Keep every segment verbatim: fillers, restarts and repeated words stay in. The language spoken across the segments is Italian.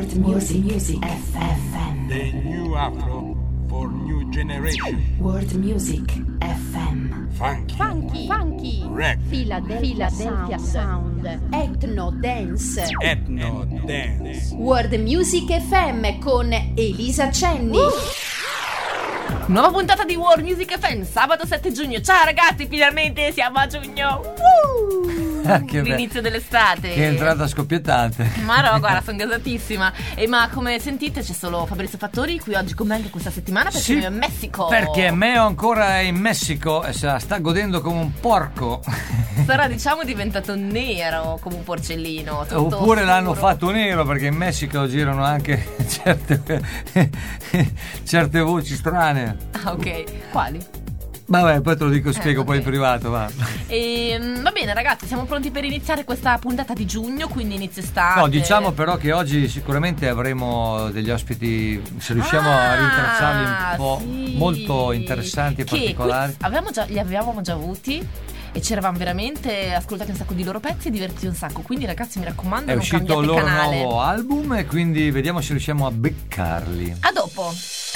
World Music, Music F M. The new Afro for new generation. World Music F M. Funky, Funky, funky, rap, Philadelphia, Philadelphia Sound, Ethno Dance, Ethno Dance. World Music F M con Elisa Cenni. Uh! Nuova puntata di World Music F M, sabato sette giugno. Ciao ragazzi, finalmente siamo a giugno. Uh! L'inizio dell'estate. Che entrata scoppiettante. Ma no, guarda, sono gasatissima. E ma come sentite c'è solo Fabrizio Fattori qui oggi con me anche questa settimana perché sì, lui è in Messico. Perché Meo ancora è in Messico e se la sta godendo come un porco. Sarà diciamo diventato nero come un porcellino. Tutto Oppure scuro. l'hanno fatto nero perché in Messico girano anche certe, certe voci strane. Ah, ok. Quali? Vabbè, poi te lo dico, spiego eh, poi okay. in privato, va. E, va bene ragazzi, siamo pronti per iniziare questa puntata di giugno, quindi inizio estate. No, diciamo però che oggi sicuramente avremo degli ospiti, se riusciamo ah, a rintracciarli un po' sì. molto interessanti e che particolari. Qui avevamo già, li avevamo già avuti e ci eravamo veramente ascoltati un sacco di loro pezzi e divertiti un sacco. Quindi ragazzi, mi raccomando, è non uscito il cambiate loro canale. nuovo album e quindi vediamo se riusciamo a beccarli. A dopo.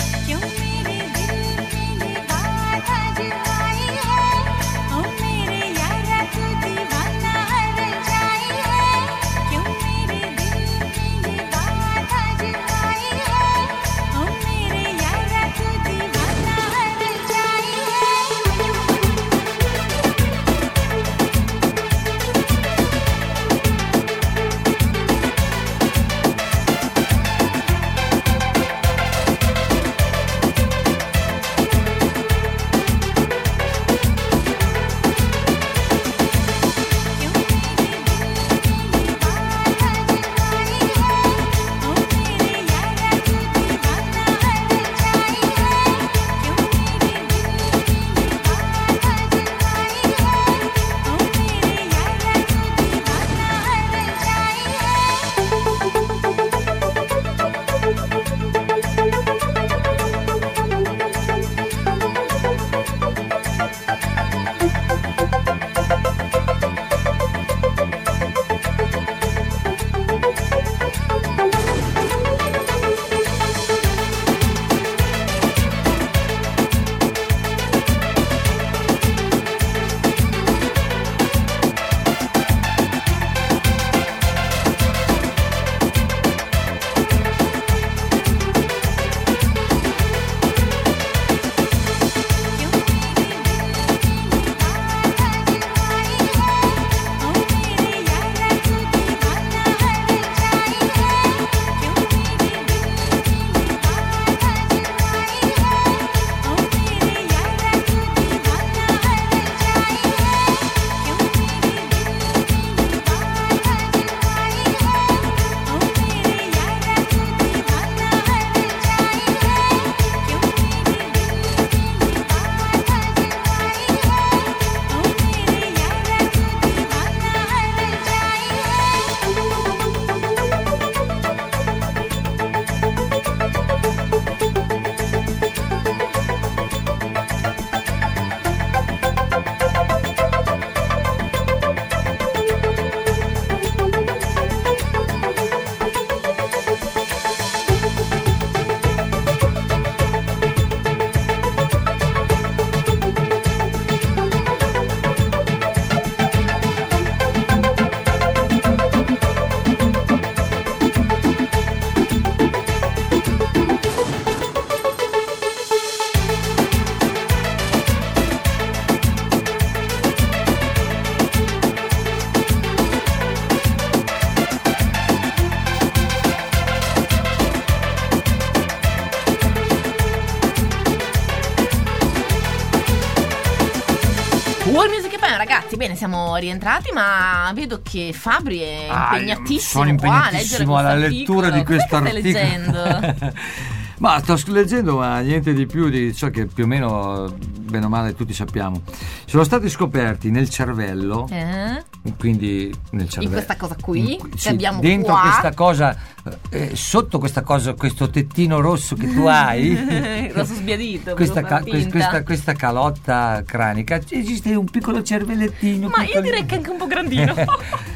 World Music F M, ragazzi, bene, siamo rientrati, ma vedo che Fabri è impegnatissimo ah, sono qua a leggere impegnatissimo alla lettura di questo articolo. Che stai leggendo? Ma sto leggendo, ma niente di più di ciò che più o meno, bene o male, tutti sappiamo. Sono stati scoperti nel cervello, eh? quindi nel cervello, in questa cosa qui in, che sì, abbiamo dentro qua, questa cosa, eh, sotto questa cosa, questo tettino rosso che tu hai, rosso sbiadito, questa, ca- questa, questa, questa calotta cranica, esiste un piccolo cervellettino. Ma piccolo... io direi che anche un po' grandino.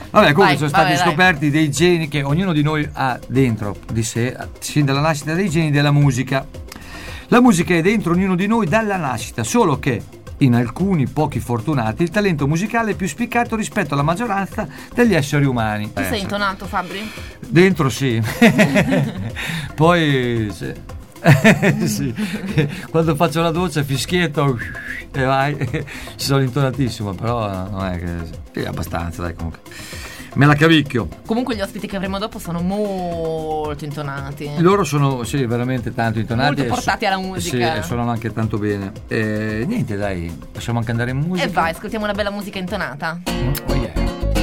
Vabbè, comunque Vai, sono stati vabbè, scoperti dei geni che ognuno di noi ha dentro di sé, sin dalla nascita, dei geni della musica. La musica è dentro ognuno di noi dalla nascita, solo che in alcuni pochi fortunati il talento musicale è più spiccato rispetto alla maggioranza degli esseri umani. Tu sei intonato, Fabri? Dentro sì. Poi sì. Sì. Quando faccio la doccia fischietto e vai, ci sono intonatissimo, però non è che è abbastanza, dai, comunque me la cavicchio. Comunque gli ospiti che avremo dopo sono molto intonati. Loro sono sì veramente tanto intonati, molto portati e so- alla musica. Sì, e suonano anche tanto bene. E niente, dai, possiamo anche andare in musica. E vai, ascoltiamo una bella musica intonata. Oh yeah.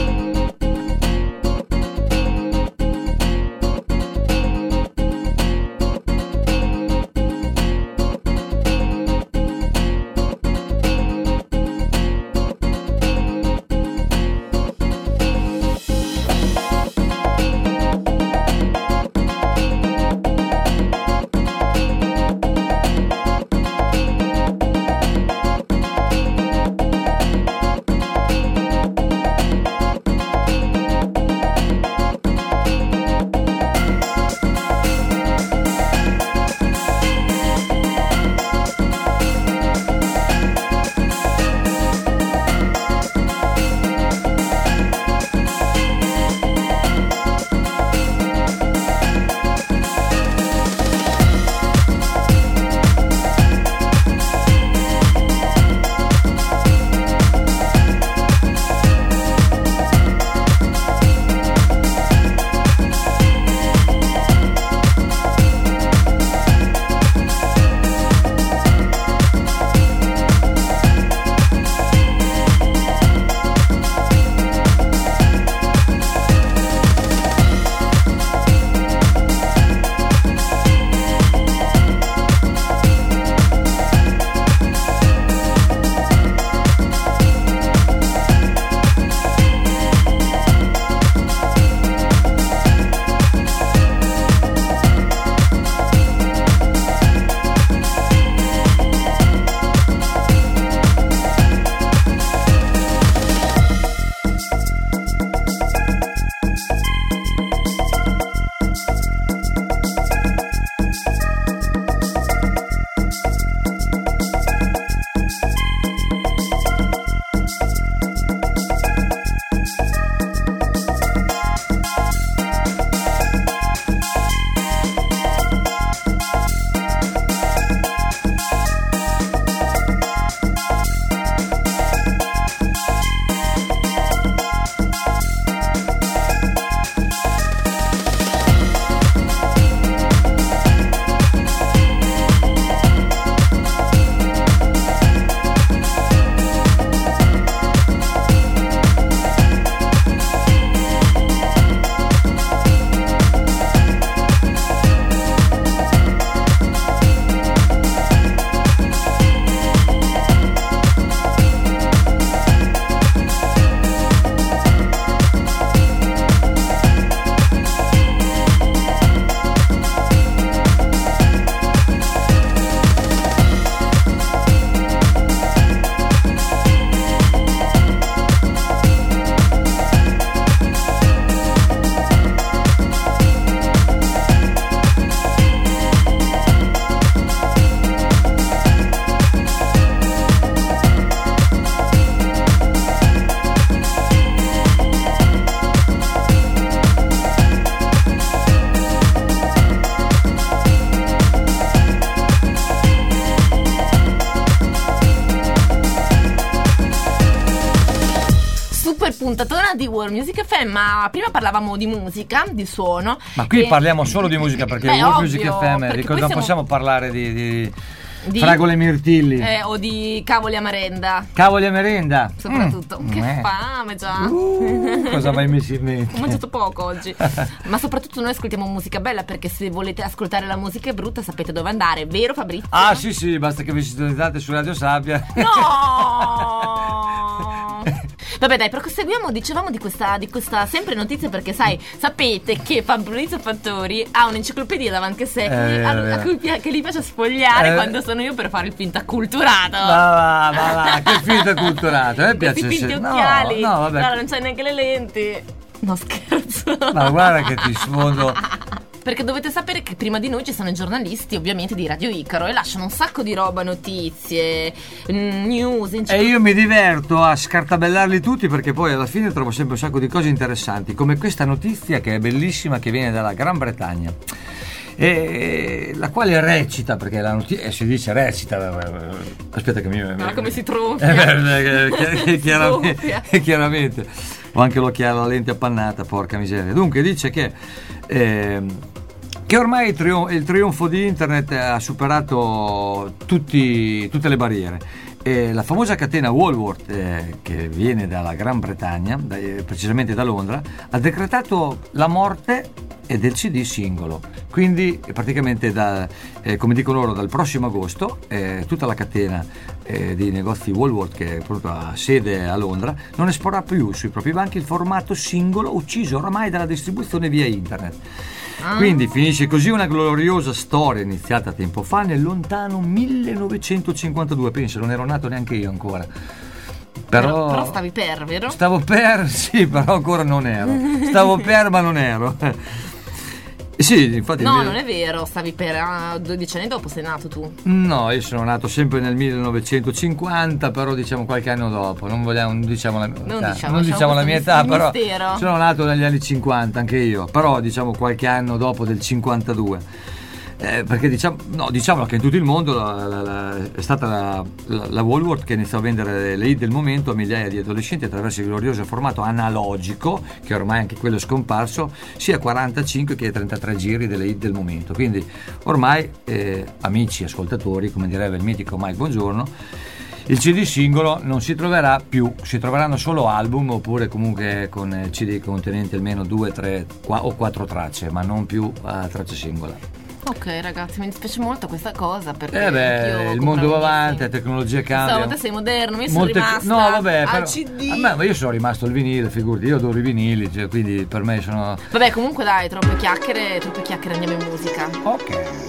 puntatona di World Music F M, ma prima parlavamo di musica, di suono. Ma qui e... parliamo solo di musica perché Beh, World ovvio, Music F M, perché di cosa poi non siamo... possiamo parlare di, di... Di... fragole e mirtilli eh, o di cavoli a merenda. Cavoli a merenda Soprattutto. Mm. Che Eh. fame già. Uh, cosa mai messo in mente? Ho mangiato poco oggi. Ma soprattutto noi ascoltiamo musica bella, perché se volete ascoltare la musica brutta sapete dove andare, vero Fabrizio? Ah sì sì, basta che vi sintonizzate su Radio Sabbia. No! Vabbè dai, proseguiamo, dicevamo di questa, di questa sempre notizia, perché sai, sapete che Fabrizio Fattori ha un'enciclopedia davanti a sé Eh, a, eh. a cui pi- che gli piace sfogliare Eh. quando sono io per fare il finta acculturato. Ma va, ma va, che finta culturato, a me Questi piace finti se- no, occhiali. no, vabbè. Allora, non c'hai neanche le lenti. No, scherzo. Ma guarda che ti sfondo. Perché dovete sapere che prima di noi ci sono i giornalisti, ovviamente, di Radio Icaro, e lasciano un sacco di roba, notizie, news. E io mi diverto a scartabellarli tutti, perché poi alla fine trovo sempre un sacco di cose interessanti, come questa notizia che è bellissima, che viene dalla Gran Bretagna, e la quale recita, perché la notizia si dice recita, aspetta che mi... Ma come si tronfia? Eh, chiaramente, chiaramente ho anche l'occhiale, la lente appannata, porca miseria. Dunque dice che eh, che ormai il, trion- il trionfo di internet ha superato tutti, tutte le barriere. E la famosa catena Woolworth, eh, che viene dalla Gran Bretagna, da, eh, precisamente da Londra, ha decretato la morte e del C D singolo. Quindi praticamente da, eh, come dicono loro, dal prossimo agosto eh, tutta la catena eh, dei negozi Woolworth, che appunto ha sede a Londra, non esporrà più sui propri banchi il formato singolo, ucciso oramai dalla distribuzione via internet. Ah. Quindi finisce così una gloriosa storia iniziata tempo fa nel lontano millenovecentocinquantadue. Penso, non ero nato neanche io ancora. Però, però, però stavi per, vero? Stavo per, sì, però ancora non ero. Stavo per, ma non ero. Sì, infatti. No, mille... non è vero, stavi per ah, dodici anni dopo sei nato tu. No, io sono nato sempre nel millenovecentocinquanta, però diciamo qualche anno dopo. Non vogliamo, diciamo la, non età, diciamo, non diciamo la mia età, però mistero. Sono nato negli anni cinquanta anche io, però diciamo qualche anno dopo del cinquantadue. Eh, perché diciamo, no, diciamo che in tutto il mondo la, la, la, è stata la, la, la Woolworth che iniziò a vendere le hit del momento a migliaia di adolescenti attraverso il glorioso formato analogico, che ormai anche quello è scomparso, sia quarantacinque che trentatré giri delle hit del momento. Quindi ormai eh, amici ascoltatori, come direbbe il mitico Mike Bongiorno, il C D singolo non si troverà più, si troveranno solo album, oppure comunque con C D contenenti almeno due, tre o quattro tracce, ma non più a traccia singola. Ok ragazzi, mi dispiace molto questa cosa, perché eh beh, il mondo va avanti, la tecnologia cambia. Insomma, te sei moderno, io Molte... sono rimasta no, vabbè, al però... C D. A me, ma io sono rimasto al vinile, figurati, io adoro i vinili, cioè, quindi per me sono... Vabbè, comunque dai, troppe chiacchiere, troppe chiacchiere, andiamo in musica. Ok.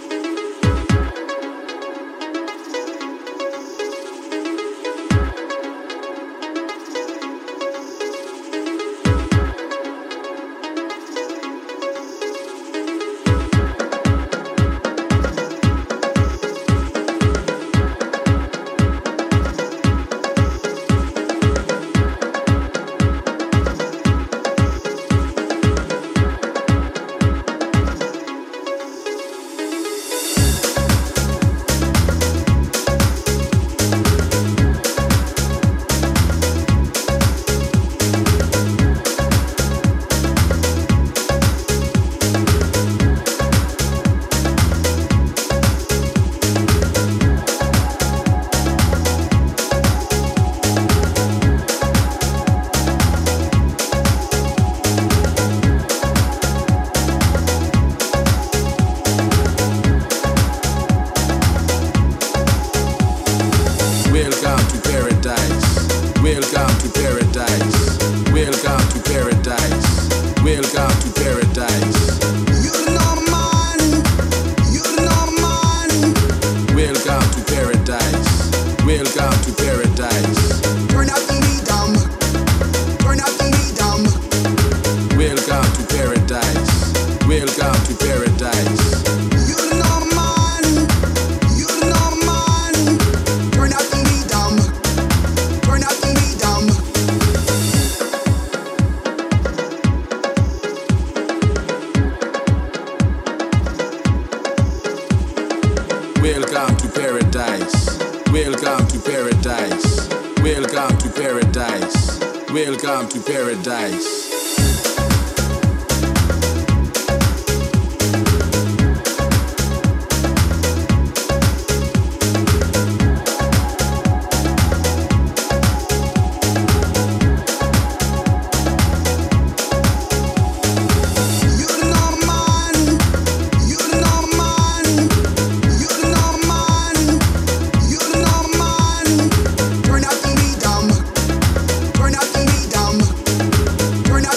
Welcome to paradise. Turn up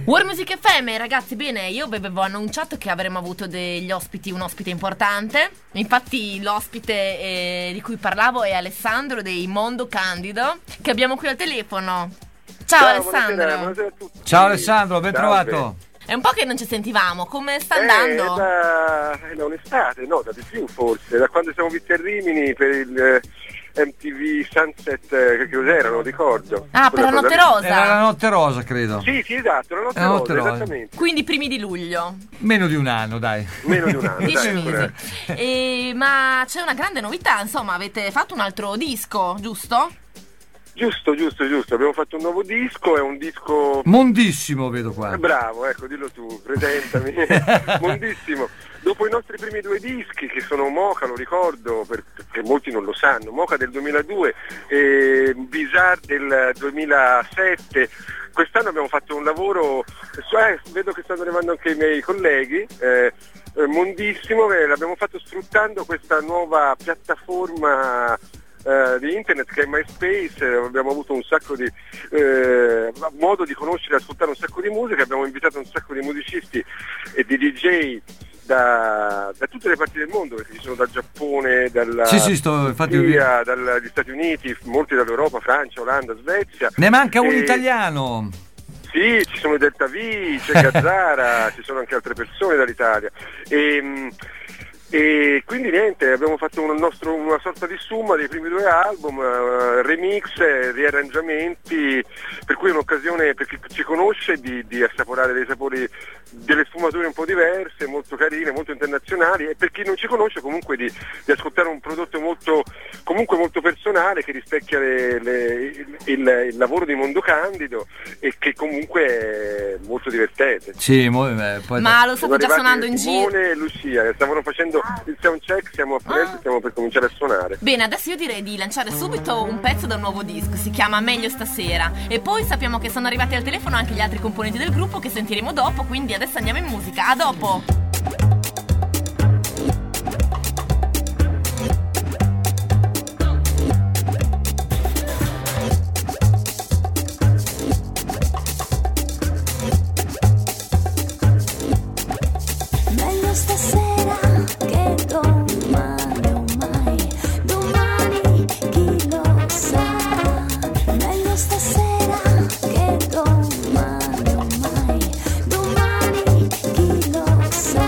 War Music F M, ragazzi, bene, io vi avevo annunciato che avremmo avuto degli ospiti, un ospite importante. Infatti l'ospite eh, di cui parlavo è Alessandro dei Mondo Candido, che abbiamo qui al telefono. Ciao, Ciao Alessandro. Buonasera, buonasera a tutti. Ciao Alessandro, ben Salve. trovato. È un po' che non ci sentivamo, come sta Eh, andando? da, da un'estate, no, da di più forse, da quando siamo visti a Rimini per il eh, M T V Sunset, eh, che cos'era, non ricordo. Ah, per la Quella Notte cosa lì. Rosa? Era la notte rosa, credo. Sì, sì, esatto, la Notte La Notte Rosa, Rosa. esattamente. Quindi primi di luglio. Meno di un anno, dai. Meno di un anno, Dieci dai, mesi. pure. E, ma c'è una grande novità, insomma, avete fatto un altro disco, giusto? Giusto, giusto, giusto, abbiamo fatto un nuovo disco, è un disco... Mondissimo, vedo qua. Eh, Bravo, ecco, dillo tu, presentami. Mondissimo. Dopo i nostri primi due dischi, che sono Mocha, lo ricordo, per- perché molti non lo sanno, Mocha del duemiladue e Bizarre del duemilasette, quest'anno abbiamo fatto un lavoro, eh, vedo che stanno arrivando anche i miei colleghi, eh, eh, mondissimo, eh, l'abbiamo fatto sfruttando questa nuova piattaforma Uh, di internet che è MySpace. eh, abbiamo avuto un sacco di eh, modo di conoscere e ascoltare un sacco di musica, abbiamo invitato un sacco di musicisti e di D J da, da tutte le parti del mondo, perché ci sono dal Giappone, dalla Sì, sì, sto- infatti ho Turchia, dagli Stati Uniti, molti dall'Europa, Francia, Olanda, Svezia. Ne manca un E- italiano. Sì, ci sono i Delta V, c'è Gazzara, ci sono anche altre persone dall'Italia. E, e quindi niente, abbiamo fatto un nostro, una sorta di summa dei primi due album, uh, remix, eh, riarrangiamenti, per cui è un'occasione per chi ci conosce di, di assaporare dei sapori, delle sfumature un po' diverse, molto carine, molto internazionali, e per chi non ci conosce comunque di, di ascoltare un prodotto molto, comunque molto personale, che rispecchia le, le, il, il lavoro di Mondo Candido e che comunque è molto divertente. Sì, mo- eh, poi Ma lo Sono state già arrivati suonando in giro? Simone e Lucia, che stavano facendo il sound check, siamo a Firenze, Ah. stiamo per cominciare a suonare. Bene, adesso io direi di lanciare subito un pezzo da un nuovo disco, si chiama Meglio Stasera, e poi sappiamo che sono arrivati al telefono anche gli altri componenti del gruppo che sentiremo dopo, quindi adesso andiamo in musica, a dopo! Meglio stasera che domani o mai, domani chi lo sa. Meglio stasera che domani o mai, domani chi lo sa.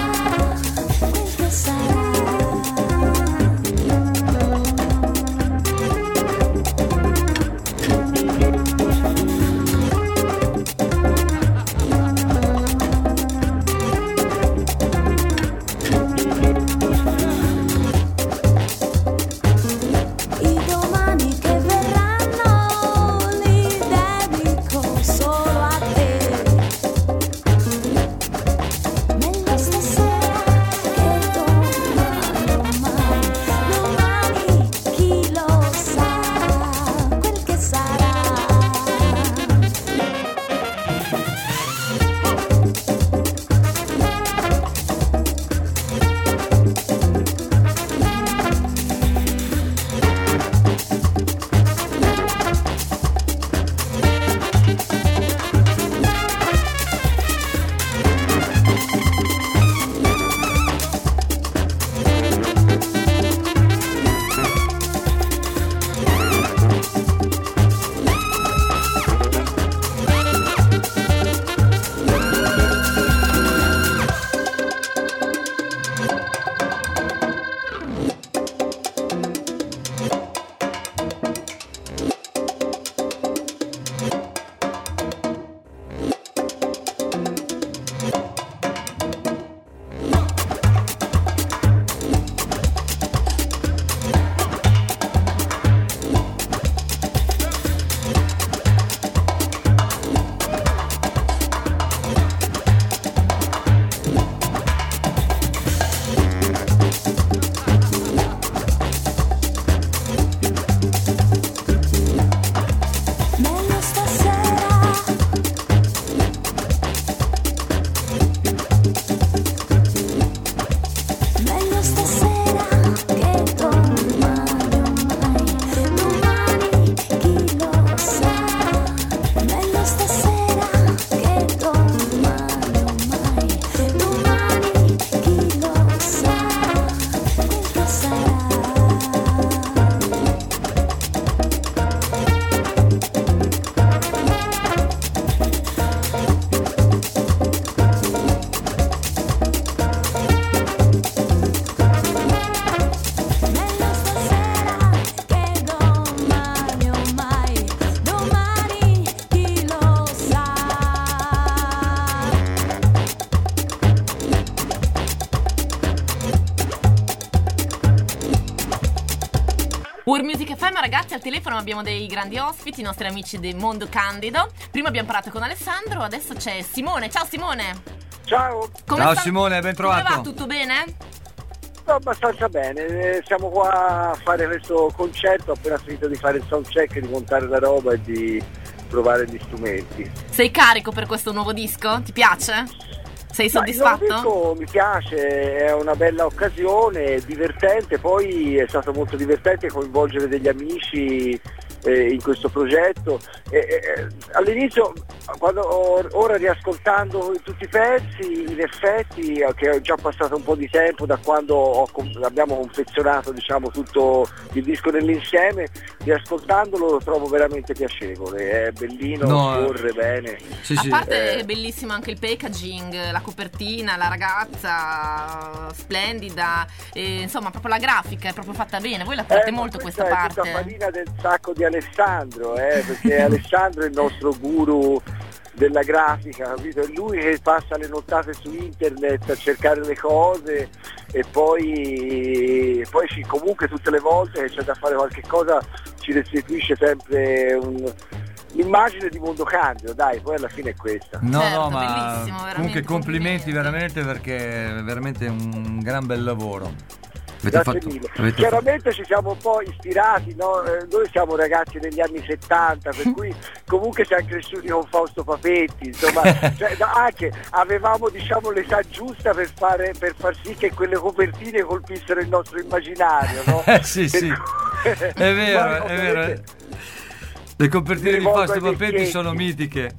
Pur Music F M, ragazzi, al telefono abbiamo dei grandi ospiti, i nostri amici del Mondo Candido. Prima abbiamo parlato con Alessandro, adesso c'è Simone. Ciao Simone. Ciao. Come Ciao sta- Simone, ben trovato. Come va? Tutto bene? Sto abbastanza bene, eh, siamo qua a fare questo concerto, ho appena finito di fare il soundcheck, di montare la roba e di provare gli strumenti. Sei carico per questo nuovo disco? Ti piace? Sei soddisfatto? Ma il nuovo disco mi piace, è una bella occasione, è divertente, poi è stato molto divertente coinvolgere degli amici eh, in questo progetto. E, e, all'inizio, quando ho, ora riascoltando tutti i pezzi, in effetti, che è già passato un po' di tempo da quando ho, abbiamo confezionato, diciamo, tutto il disco nell'insieme, riascoltandolo lo trovo veramente piacevole, è bellino, No, scorre bene. Sì, A sì. parte Eh. è bellissimo anche il packaging, la copertina, la ragazza splendida, e, insomma proprio la grafica è proprio fatta bene. Voi la curate Eh, ma molto questa è parte. tutta farina del sacco di Alessandro, eh, perché Alessandro è il nostro guru della grafica, capito? È lui che passa le nottate su internet a cercare le cose e poi, poi ci, comunque tutte le volte che c'è da fare qualche cosa ci restituisce sempre un, l'immagine di Mondo Candido, dai, poi alla fine è questa. No, Certo, no, ma bellissimo, veramente, comunque complimenti, complimenti. veramente, perché è veramente un gran bel lavoro. Avete Grazie fatto, mille. avete Chiaramente ci siamo un po' ispirati, no? Eh, noi siamo ragazzi degli anni settanta, per cui comunque siamo cresciuti con Fausto Papetti, insomma, cioè, no, anche avevamo, diciamo, l'età giusta per fare per far sì che quelle copertine colpissero il nostro immaginario, no? Eh, sì, Per sì. cui- È vero, Ma, è vero. ovviamente, Le copertine Mi di rivolgo Fausto ai Papetti vecchietti. sono mitiche,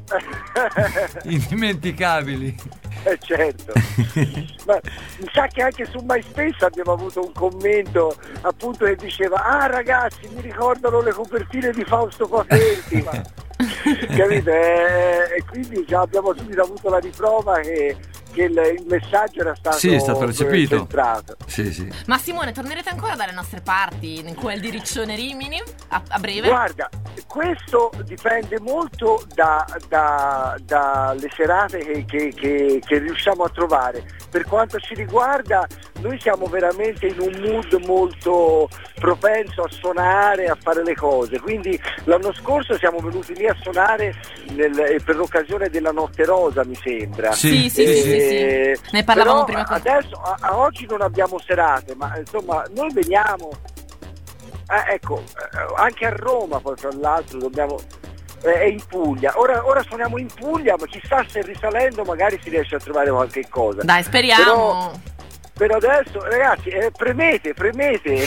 indimenticabili. Eh certo, ma mi sa che anche su MySpace abbiamo avuto un commento appunto che diceva: ah ragazzi, mi ricordano le copertine di Fausto Papetti, ma, capite? E, e quindi già abbiamo subito avuto la riprova che, che il, il messaggio era stato, Sì, è stato recepito. centrato. Sì, sì. Ma Simone, tornerete ancora dalle nostre parti, in quel di Riccione Rimini, a, a breve? Guarda, questo dipende molto da, da- dalle serate che, che- che- che riusciamo a trovare. Per quanto ci riguarda, noi siamo veramente in un mood molto propenso a suonare, a fare le cose. Quindi l'anno scorso siamo venuti lì a suonare nel- eh, per l'occasione della Notte Rosa, mi sembra. Sì, sì, sì, sì, Eh, sì. Ne parlavamo però prima con adesso, a, a oggi non abbiamo serate, ma insomma noi veniamo. Eh, ecco, eh, anche a Roma poi tra l'altro dobbiamo, eh, è in Puglia, ora, ora suoniamo in Puglia, ma chissà se risalendo magari si riesce a trovare qualche cosa. Dai, speriamo. Per adesso ragazzi, eh, premete, premete.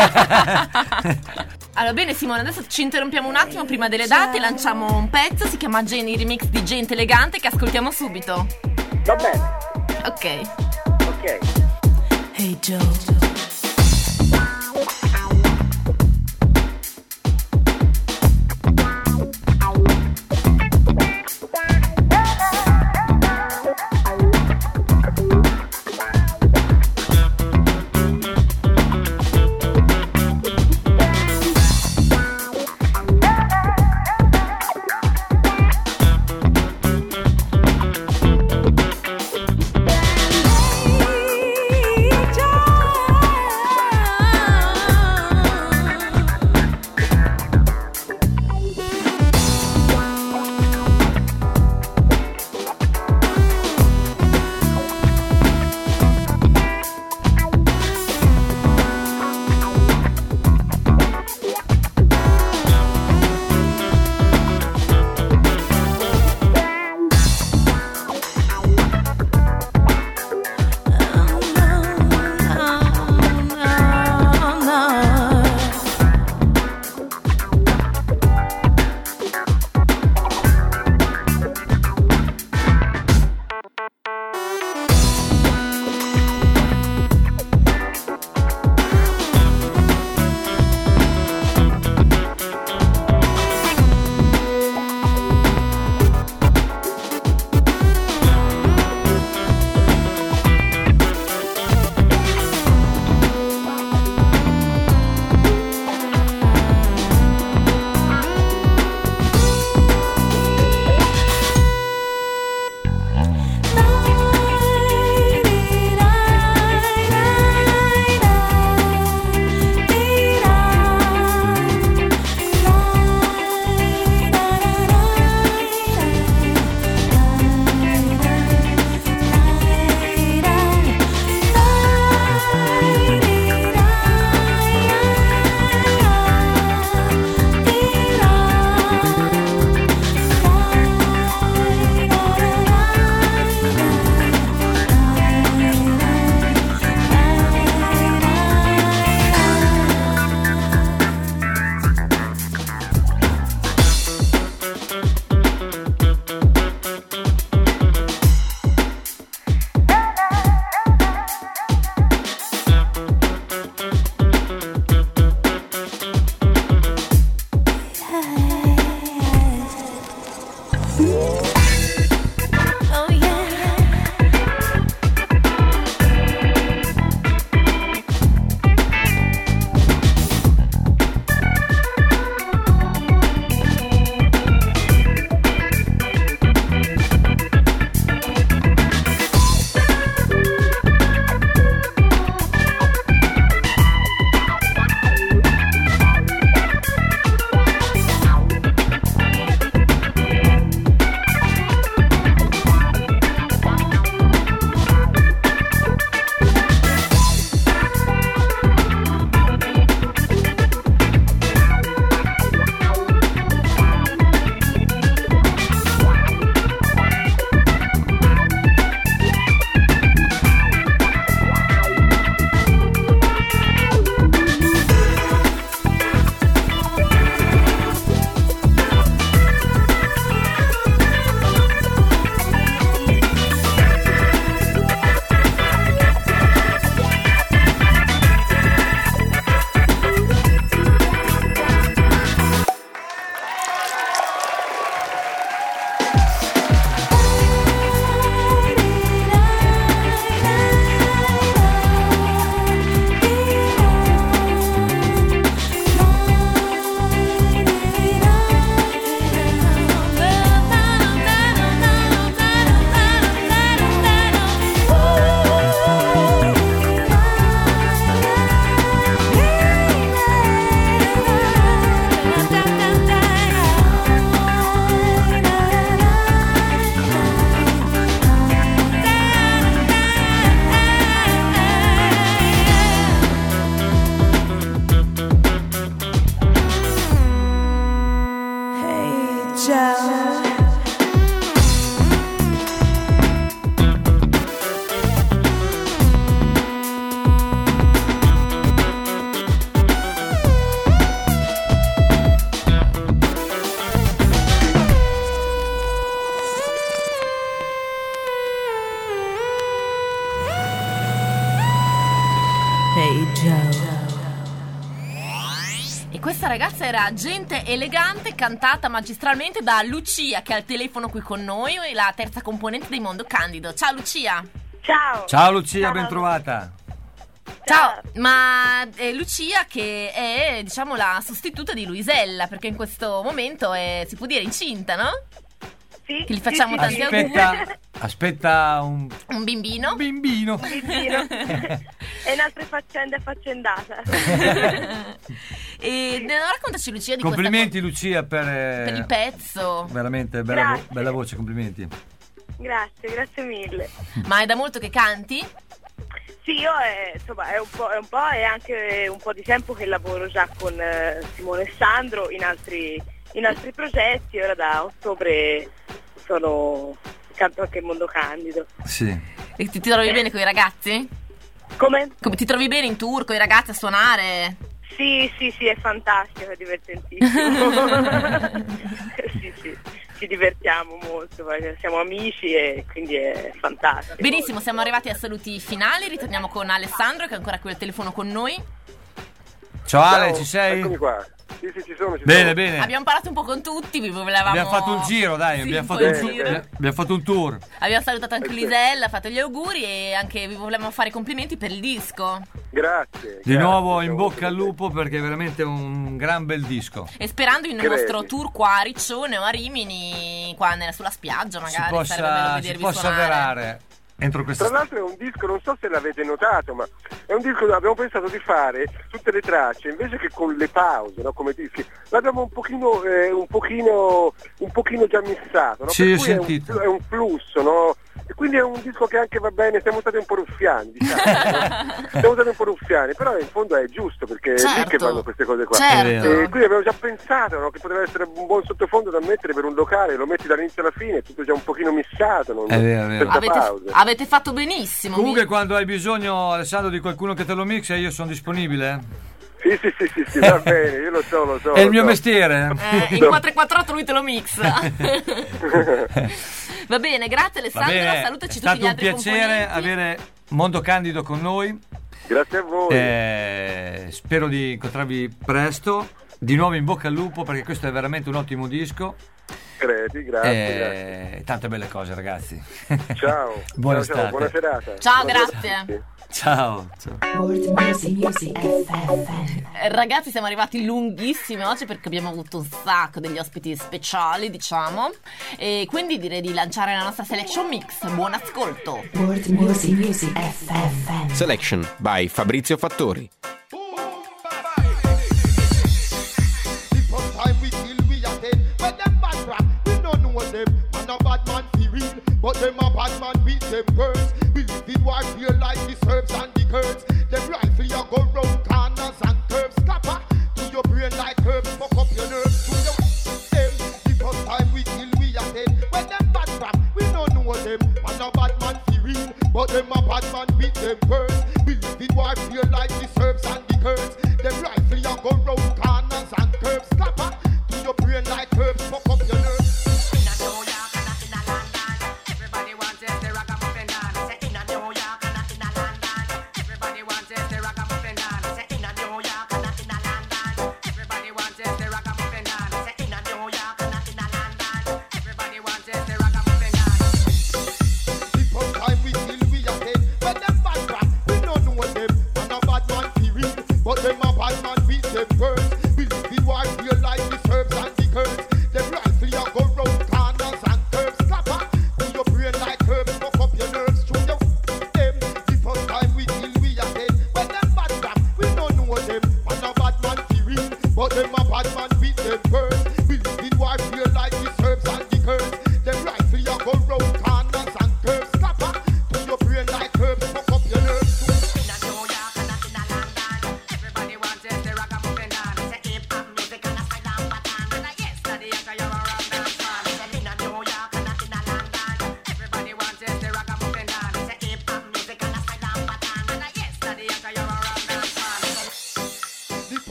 Allora, bene Simone, adesso ci interrompiamo un attimo prima delle date, lanciamo un pezzo, si chiama Jenny Remix di Gente Elegante, che ascoltiamo subito. Va bene, Ok. ok. Hey Joe. Hey Joe. Oh yeah. Hey Joe. E questa ragazza era Gente Elegante, cantata magistralmente da Lucia, che è al telefono qui con noi, la terza componente dei Mondo Candido. Ciao Lucia. Ciao. Ciao Lucia, ben trovata. Ciao, ma è Lucia che è, diciamo, la sostituta di Luisella, perché in questo momento è, si può dire, incinta, no? Sì. Che gli facciamo sì, tanti Aspetta, auguri. aspetta un, Un bimbino. un bimbino. Vicino. E in altre faccende affaccendata. E no, raccontaci Lucia di Complimenti Lucia per, eh, per il pezzo. veramente bella, vo- Grazie. bella voce, complimenti. Grazie, grazie mille. Ma è da molto che canti? Sì, io è, insomma, è un po', è un po' e anche un po' di tempo che lavoro già con eh, Simone e Sandro in altri, in altri progetti. Ora da ottobre sono canto anche il Mondo Candido. Sì. E ti, ti trovi bene con i ragazzi? Come? Come ti trovi bene in tour con i ragazzi a suonare? Sì, sì, sì, è fantastico, è divertentissimo. Sì, sì, ci divertiamo molto, perché siamo amici e quindi è fantastico. Benissimo, siamo arrivati ai saluti finali. Ritorniamo con Alessandro, che è ancora qui al telefono con noi. Ciao Ale, Ciao, ci sei? Eccomi qua. Sì, sì, ci sono, ci Bene, sono. bene. Abbiamo parlato un po' con tutti, vi volevamo... Abbiamo fatto un giro, dai, Sì, abbiamo, un fatto po' un, il Bene, giro. bene. abbiamo fatto un tour. Abbiamo salutato anche Luisella, ha fatto gli auguri e anche vi volevamo fare i complimenti per il disco. Grazie. Di grazie, nuovo in siamo bocca al molto lupo perché è veramente un gran bel disco. E sperando in un Credi. nostro tour qua a Riccione o a Rimini, qua nella- sulla spiaggia Si magari, sarebbe bello possa, si vedervi possa suonare. avverare entro questa Tra l'altro è un disco, non so se l'avete notato, ma è un disco dove abbiamo pensato di fare tutte le tracce, invece che con le pause, no, come dischi, l'abbiamo un pochino, eh, un pochino, un pochino già missato, no? Sì, Per ho cui è un- sentito. È un, flusso, no? E quindi è un disco che anche va bene, siamo stati un po' ruffiani, diciamo, no? Siamo stati un po' ruffiani, però in fondo è giusto, perché è lì Certo. che vanno queste cose qua. Certo. È vero. E quindi abbiamo già pensato, no, che poteva essere un buon sottofondo da mettere per un locale, lo metti dall'inizio alla fine, è tutto già un pochino missato, non È vero, è vero. senza Avete, pause. avete fatto benissimo. Comunque mi- quando hai bisogno, Alessandro, di qualcuno che te lo mixa, io sono disponibile. Sì, sì, sì, sì, sì, va bene, io lo so, lo so. È il lo mio so. mestiere. Eh, in quattro quattro otto lui te lo mixa. Va bene, grazie Va Alessandro, bene, è salutaci tutti stato gli un altri piacere componenti. avere Mondo Candido con noi. Grazie a voi. Eh, spero di incontrarvi presto di nuovo in bocca al lupo, perché questo è veramente un ottimo disco. Credi, grazie, e... grazie. Tante belle cose, ragazzi. Ciao. Buona ciao, ciao, buona serata. Ciao, buona grazie. serata. Ciao. Ciao. Eh, Ragazzi, siamo arrivati lunghissimi oggi perché abbiamo avuto un sacco degli ospiti speciali, diciamo, e quindi direi di lanciare la nostra selection mix. Buon ascolto. World Music Music F M. Selection by Fabrizio Fattori. But them a bad man beat them girls. We live in war, feel like the herbs and the curds. Them rifle you go round corners and curves. Scapper to your brain like herbs. Fuck up your nerves to your them. The first time we kill, we are dead. When them bad crap, we don't know them. Man a bad man for real. But them a bad man beat them girls. We live in war, feel like the herbs and the curds. Them rifle you go round corners and curves. Scapper to your brain like herbs. Fuck up your nerves.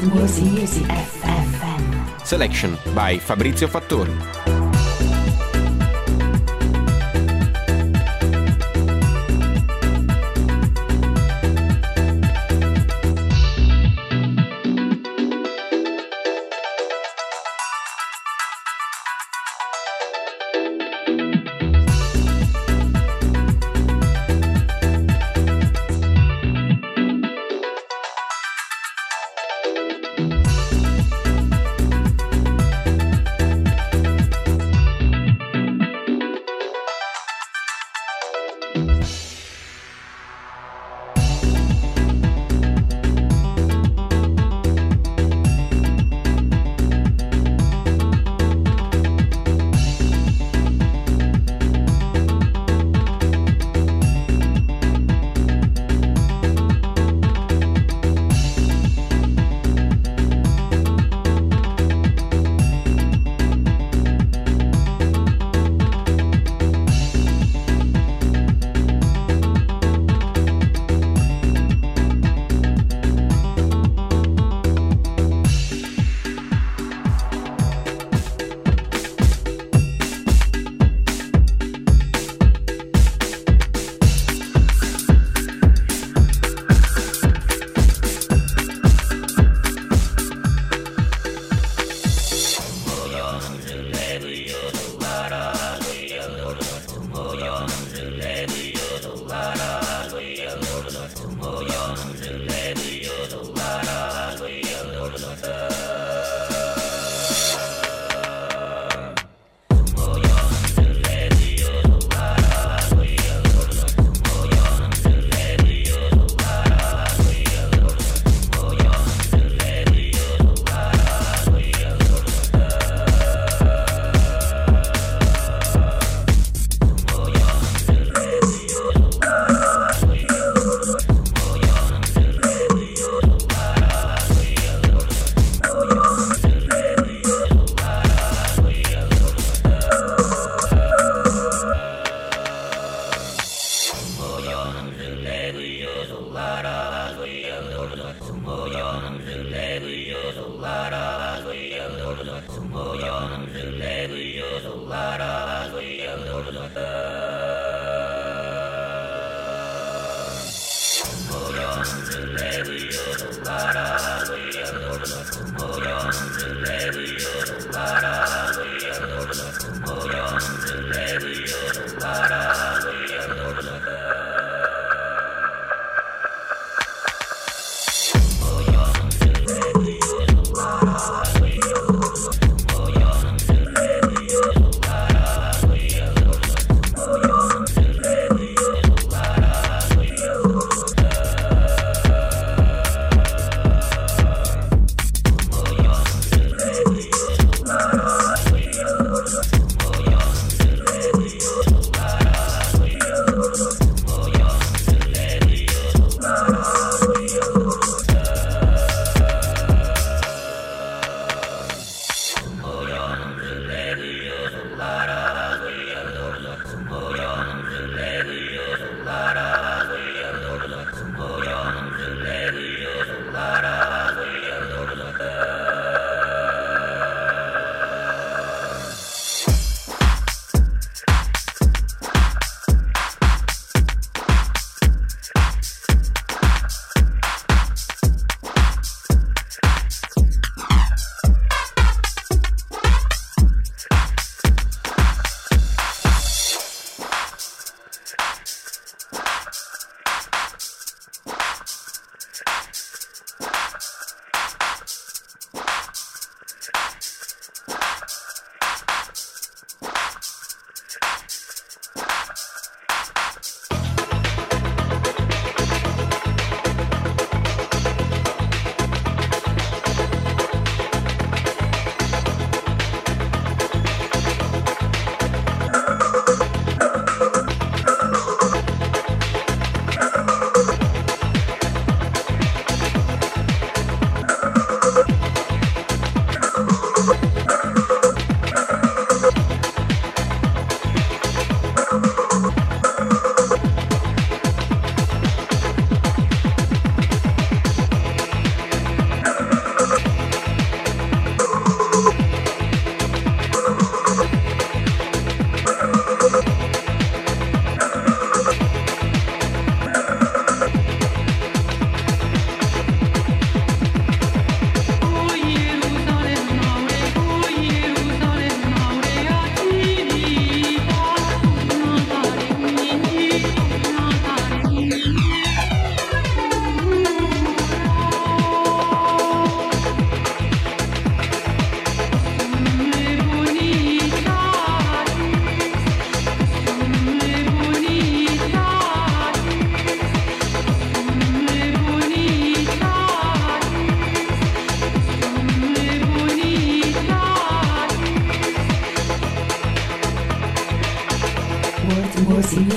Music Music F M. Selection by Fabrizio Fattori.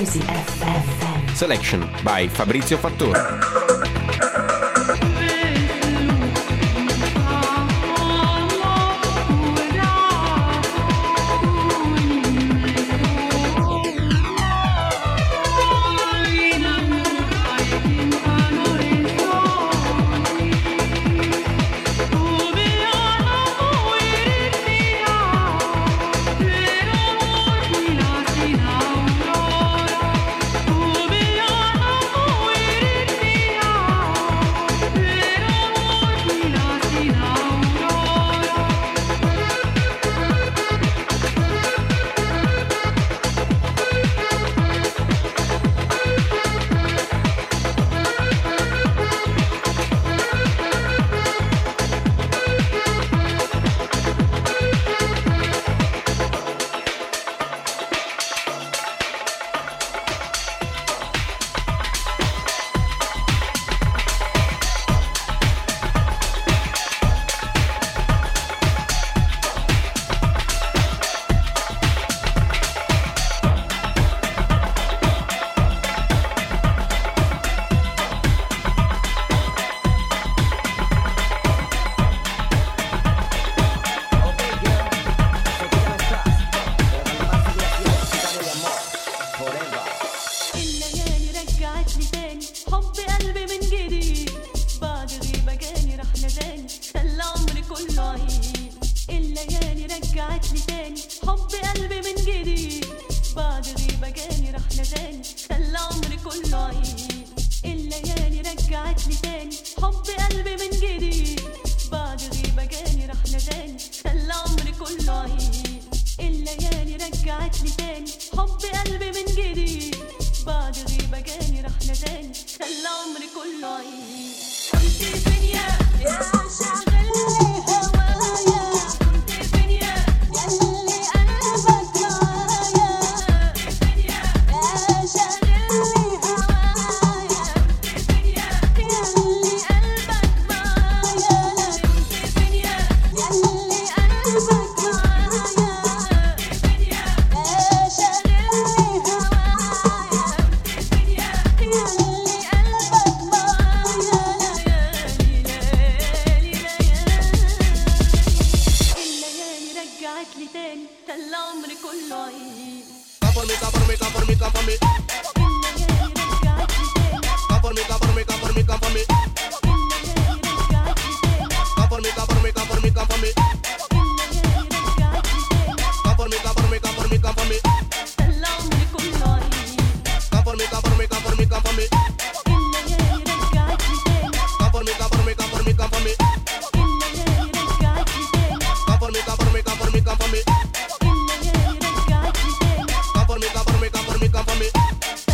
Music F M. Selection by Fabrizio Fattore. Come for me, come for me, come for me, come for me.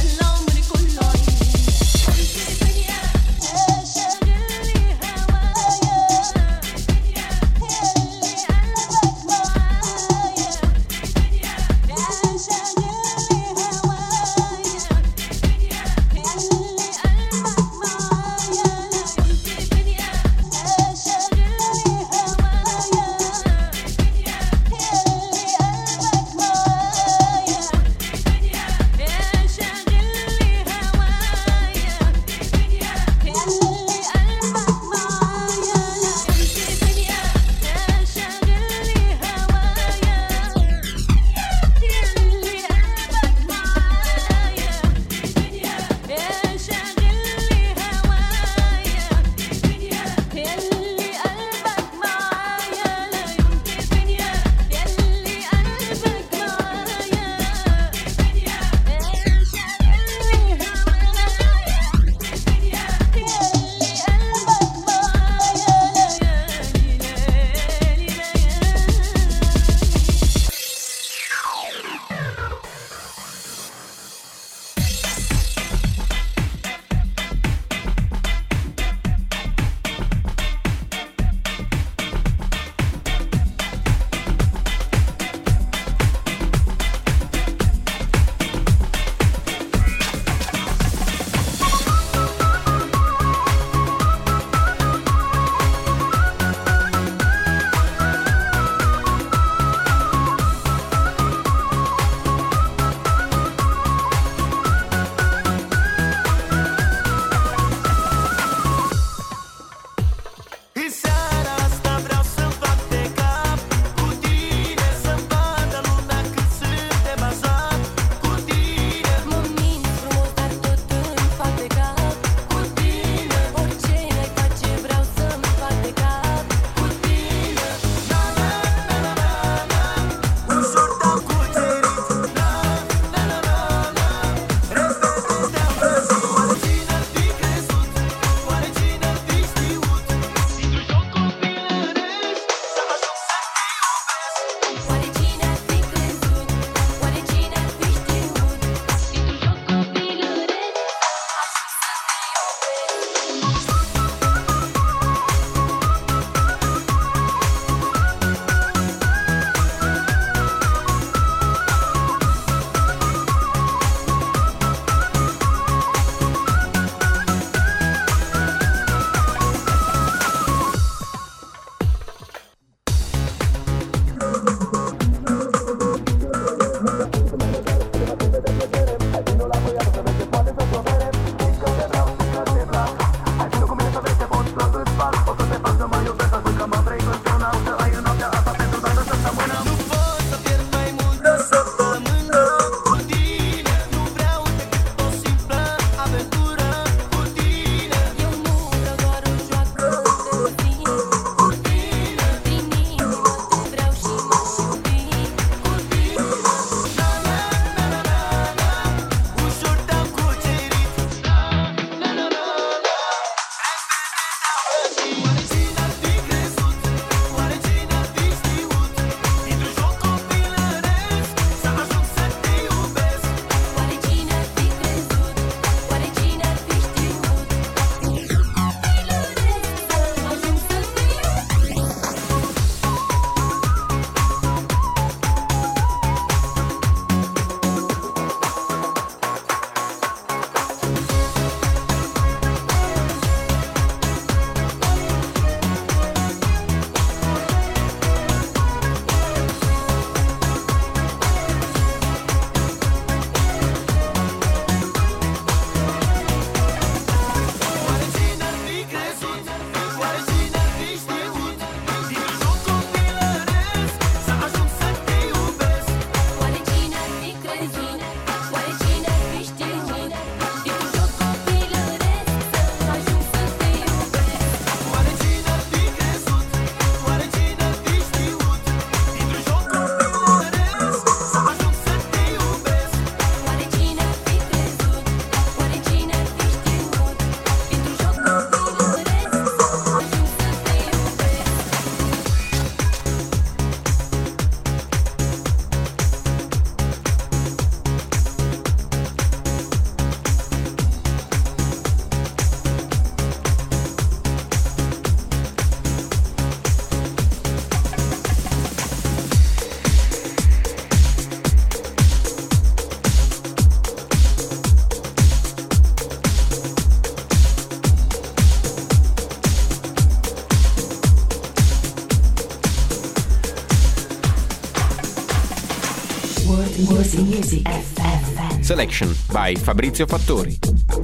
Music, Music F M. Selection by Fabrizio Fattori.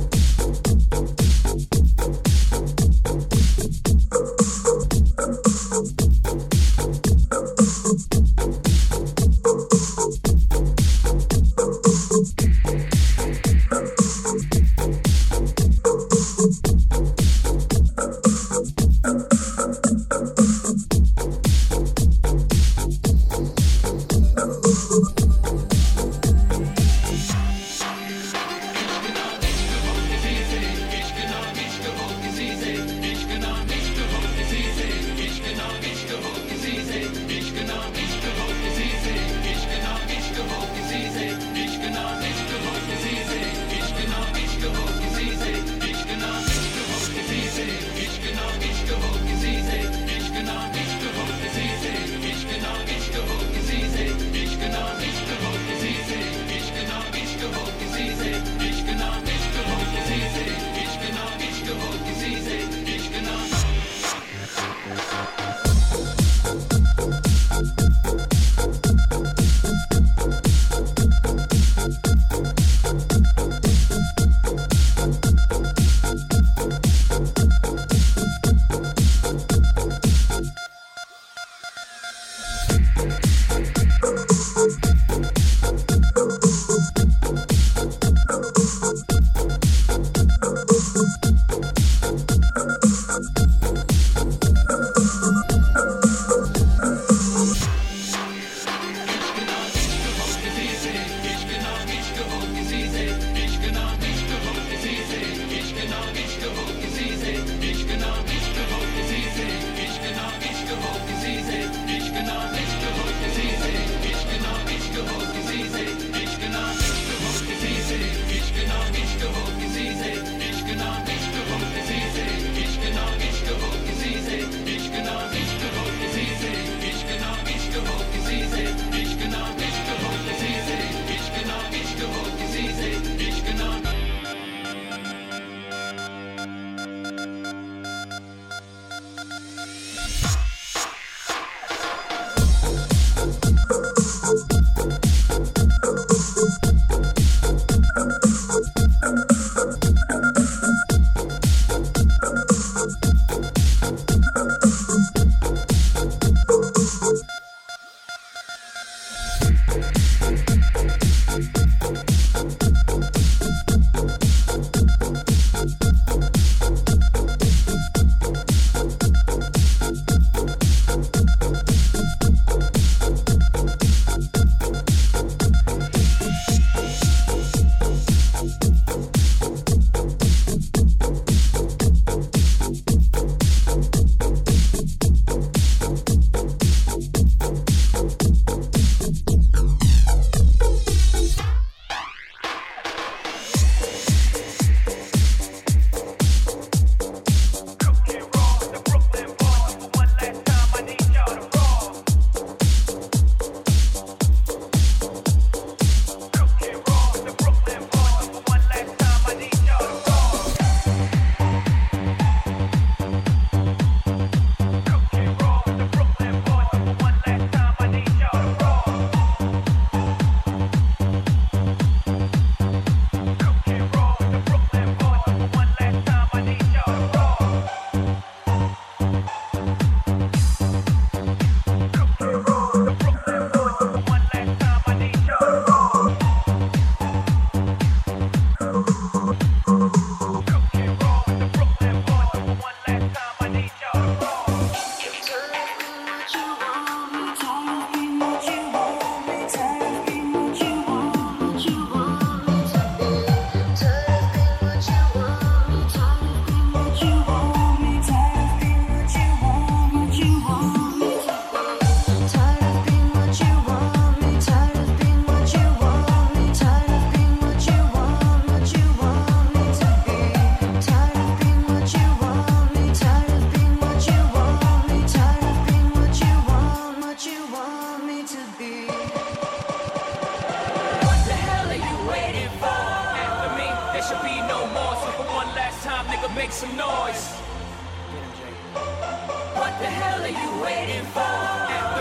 some noise. What the hell are you waiting for? After me,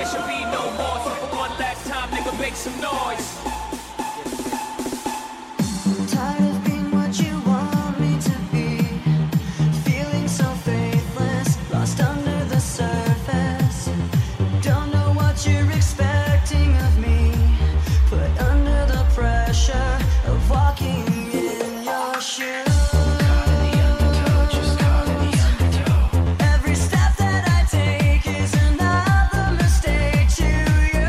there should be no more. So for one last time, nigga, make some noise. Tired of being what you want me to be, feeling so faithless, lost under the surface. Don't know what you're expecting of me, put under the pressure of walking in your shoes. Every step that I take is another mistake to you.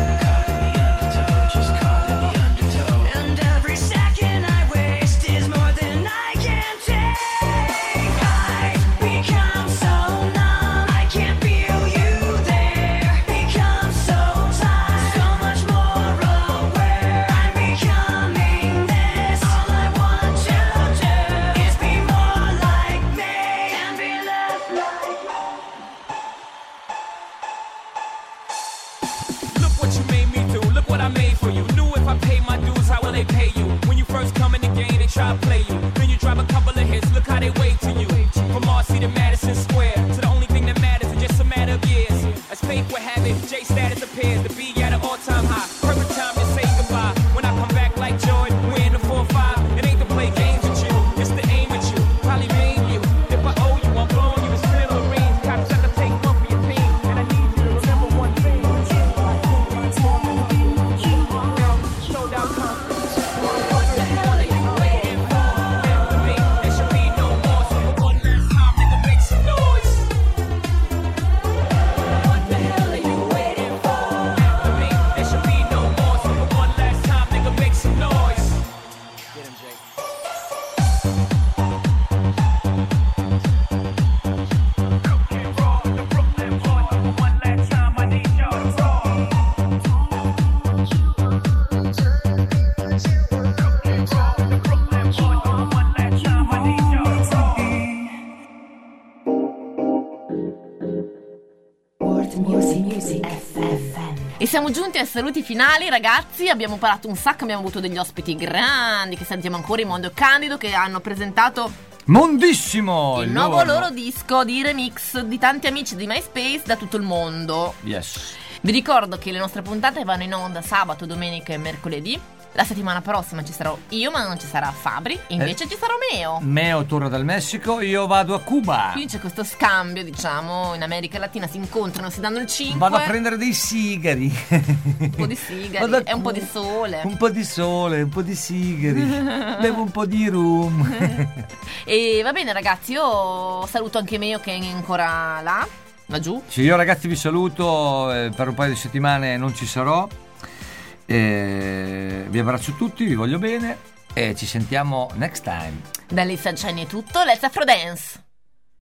And every second I waste is more than I can take. I become so numb, I can't feel you there. Become so tired, so much more aware. I'm becoming this. All I want to do is be more like me and be less like me. Look what you made me do, look what I made for you. Knew if I pay my dues, how will they pay you? When you first come in the game, they try to play you. Then you drop a couple of hits, look how they wait to you. From Marcy to Madison Square, to the only thing that matters is just a matter of years. As fate would have it, J status appears to be at an all-time high. Perfect time to say goodbye. When I come back like Jordan, we're in the four five. It ain't to play games with you, it's to aim at you. Probably blame you. If I owe you, I'm blowing you. It's little rings. Cops have to take one for your team. And I need you to remember one thing. Showed out confidence. What the hell are you waiting for? After me, there should be no more. So for one last time, nigga, make some noise. What the hell are you waiting for? After me, there should be no more. So for one last time, nigga, make some noise. Get him, Jay. Brooklyn Raw, the Brooklyn boy. For one last time, I need y'all to roll. Brooklyn Raw, the Brooklyn boy. For one last time, I need y'all to roll. World Music Music F M. E siamo giunti ai saluti finali, ragazzi. Abbiamo parlato un sacco, abbiamo avuto degli ospiti grandi che sentiamo ancora, in Mondo Candido, che hanno presentato Mondissimo! il nuovo loro disco di remix di tanti amici di MySpace da tutto il mondo. Yes. Vi ricordo che le nostre puntate vanno in onda sabato, domenica e mercoledì. La settimana prossima ci sarò io, ma non ci sarà Fabri. Invece Eh. ci sarà Meo. Meo torna dal Messico, io vado a Cuba. Quindi c'è questo scambio, diciamo, in America Latina si incontrano, si danno il cinque. Vado a prendere dei sigari. un po' di sigari Vado a- e un po' di sole. Un po' di sole, un po' di sigari. Bevo un po' di rum. E va bene, ragazzi, io saluto anche Meo che è ancora là, laggiù. Sì, io ragazzi vi saluto, eh, per un paio di settimane non ci sarò. Eh, vi abbraccio tutti, vi voglio bene e ci sentiamo next time. Da Lisa Cenni è tutto, let's Afro Dance.